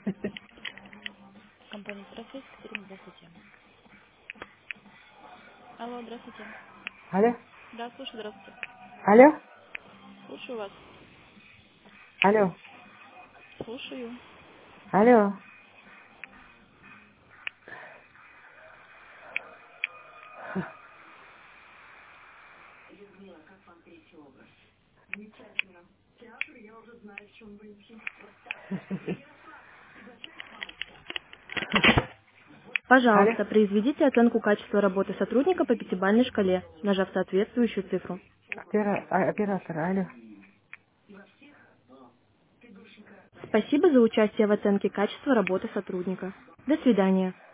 Компания «Профессия», Екатерина, здравствуйте. Алло, здравствуйте. Алло, Да, слушаю, здравствуйте. алло, Слушаю вас. алло, Слушаю. алло. Алло. Пожалуйста, произведите оценку качества работы сотрудника по пятибалльной шкале, нажав соответствующую цифру. Оператор, алло. Спасибо за участие в оценке качества работы сотрудника. До свидания.